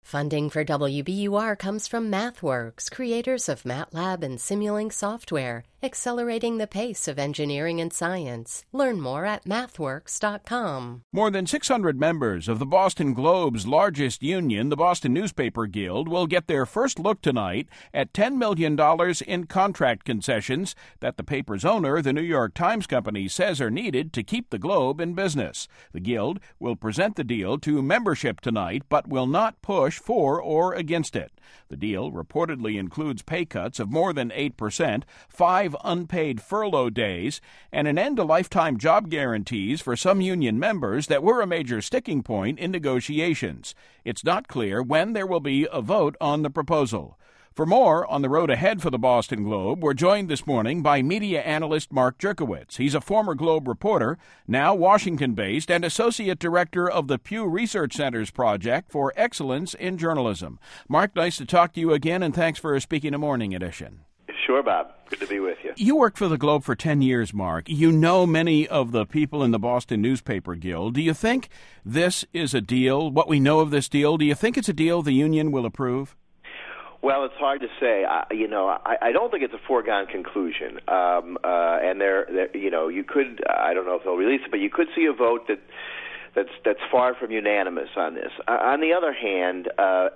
Funding for WBUR comes from MathWorks, creators of MATLAB and Simulink software, accelerating the pace of engineering and science. Learn more at mathworks.com. More than 600 members of the Boston Globe's largest union, the Boston Newspaper Guild, will get their first look tonight at $10 million in contract concessions that the paper's owner, the New York Times Company, says are needed to keep the Globe in business. The Guild will present the deal to membership tonight, but will not push for or against it. The deal reportedly includes pay cuts of more than 8%, 5 unpaid furlough days, and an end to lifetime job guarantees for some union members that were a major sticking point in negotiations. It's not clear when there will be a vote on the proposal. For more on the road ahead for the Boston Globe, we're joined this morning by media analyst Mark Jerkowitz. He's a former Globe reporter, now Washington-based, and associate director of the Pew Research Center's Project for Excellence in Journalism. Mark, nice to talk to you again, and thanks for speaking to Morning Edition. Sure, Bob. Good to be with you. You worked for the Globe for 10 years, Mark. You know many of the people in the Boston Newspaper Guild. Do you think this is a deal, what we know of this deal, do you think it's a deal the union will approve? Well, it's hard to say. I don't think it's a foregone conclusion. And you could, I don't know if they'll release it, but you could see a vote that's far from unanimous on this. On the other hand,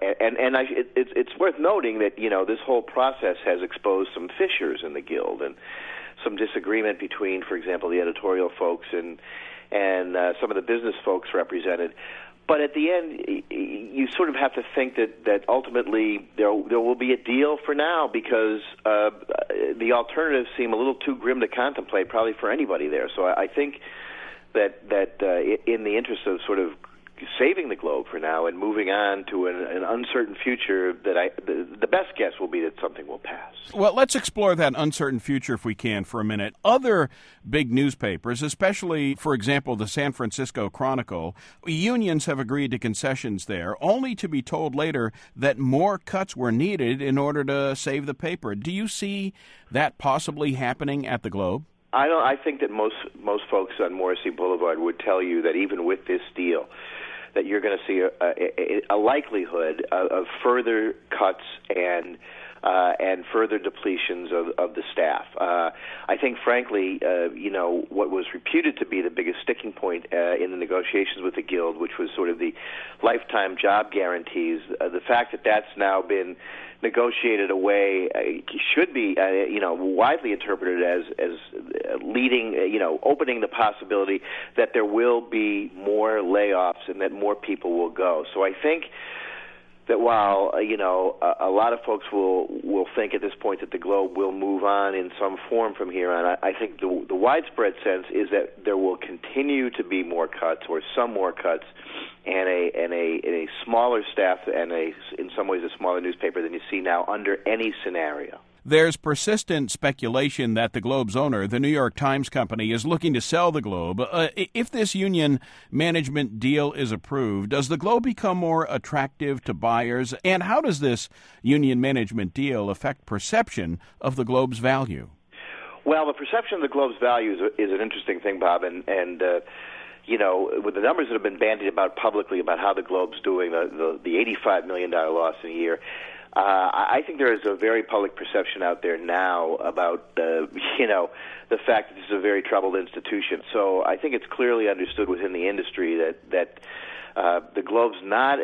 it's worth noting that this whole process has exposed some fissures in the Guild and some disagreement between, for example, the editorial folks and some of the business folks represented. But at the end, you sort of have to think that ultimately there will be a deal for now, because the alternatives seem a little too grim to contemplate, probably for anybody there. So I think that in the interest of sort of saving the Globe for now and moving on to an uncertain future, that the best guess will be that something will pass. Well, let's explore that uncertain future if we can for a minute. Other big newspapers, especially, for example, the San Francisco Chronicle, unions have agreed to concessions there, only to be told later that more cuts were needed in order to save the paper. Do you see that possibly happening at the Globe? I think that most folks on Morrissey Boulevard would tell you that even with this deal, that you're going to see a likelihood of further cuts and further depletions of the staff. I think, frankly, what was reputed to be the biggest sticking point in the negotiations with the Guild, which was sort of the lifetime job guarantees, the fact that that's now been negotiated away should be, widely interpreted as leading, opening the possibility that there will be more layoffs and that more people will go. So I think that while, a lot of folks will think at this point that the Globe will move on in some form from here on, I think the widespread sense is that there will continue to be more cuts, or some more cuts, and a smaller staff and in some ways a smaller newspaper than you see now under any scenario. There's persistent speculation that the Globe's owner, the New York Times Company, is looking to sell the Globe. If this union management deal is approved, does the Globe become more attractive to buyers? And how does this union management deal affect perception of the Globe's value? Well, the perception of the Globe's value is an interesting thing, Bob, and with the numbers that have been bandied about publicly about how the Globe's doing, the $85 million loss in a year, I think there is a very public perception out there now about the fact that this is a very troubled institution. So I think it's clearly understood within the industry that the Globe's not,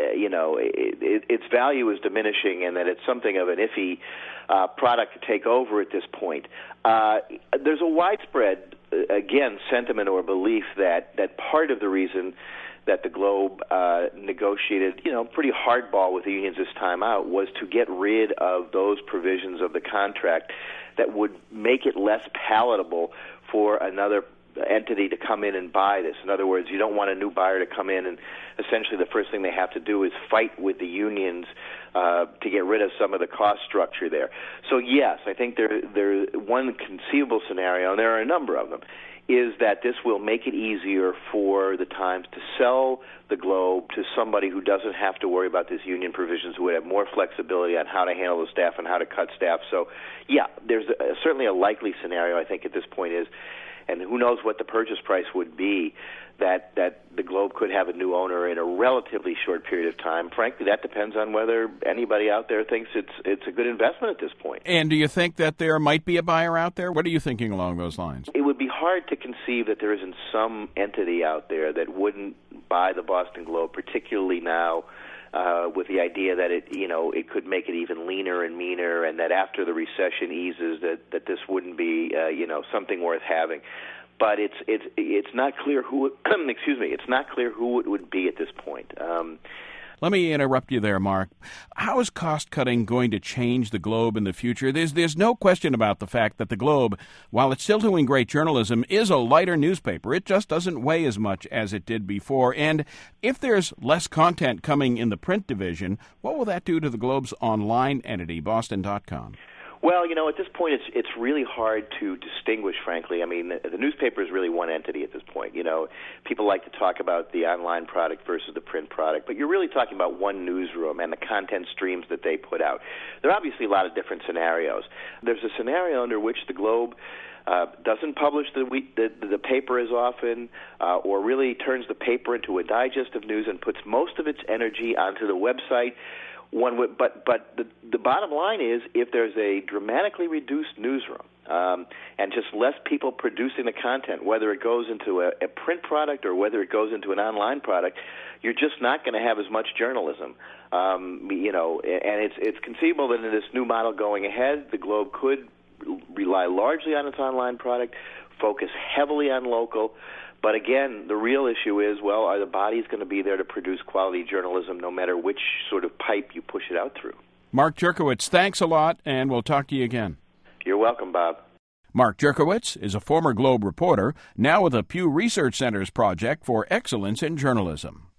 its value is diminishing, and that it's something of an iffy product to take over at this point. There's a widespread, sentiment or belief that part of the reason that the Globe negotiated, pretty hardball with the unions this time out was to get rid of those provisions of the contract that would make it less palatable for another entity to come in and buy this. In other words, you don't want a new buyer to come in and essentially the first thing they have to do is fight with the unions to get rid of some of the cost structure there. So yes, I think there's one conceivable scenario, and there are a number of them, is that this will make it easier for the Times to sell the Globe to somebody who doesn't have to worry about these union provisions, who would have more flexibility on how to handle the staff and how to cut staff. So, yeah, there's certainly a likely scenario, I think, at this point is and who knows what the purchase price would be, that the Globe could have a new owner in a relatively short period of time. Frankly, that depends on whether anybody out there thinks it's a good investment at this point. And do you think that there might be a buyer out there? What are you thinking along those lines? It would be hard to conceive that there isn't some entity out there that wouldn't buy the Boston Globe, particularly now, with the idea that it could make it even leaner and meaner, and that after the recession eases, that this wouldn't be something worth having. But it's not clear who excuse me, it's not clear who it would be at this point. Let me interrupt you there, Mark. How is cost-cutting going to change the Globe in the future? There's no question about the fact that the Globe, while it's still doing great journalism, is a lighter newspaper. It just doesn't weigh as much as it did before. And if there's less content coming in the print division, what will that do to the Globe's online entity, Boston.com? Well, at this point, it's really hard to distinguish, frankly. I mean, the newspaper is really one entity at this point. People like to talk about the online product versus the print product, but you're really talking about one newsroom and the content streams that they put out. There are obviously a lot of different scenarios. There's a scenario under which the Globe doesn't publish the paper as often, or really turns the paper into a digest of news and puts most of its energy onto the website. But the bottom line is, if there's a dramatically reduced newsroom and just less people producing the content, whether it goes into a print product or whether it goes into an online product, you're just not going to have as much journalism. And it's conceivable that in this new model going ahead, the Globe could rely largely on its online product, focus heavily on local. But again, the real issue is, well, are the bodies going to be there to produce quality journalism no matter which sort of pipe you push it out through? Mark Jerkowitz, thanks a lot, and we'll talk to you again. You're welcome, Bob. Mark Jerkowitz is a former Globe reporter, now with a Pew Research Center's project for excellence in journalism.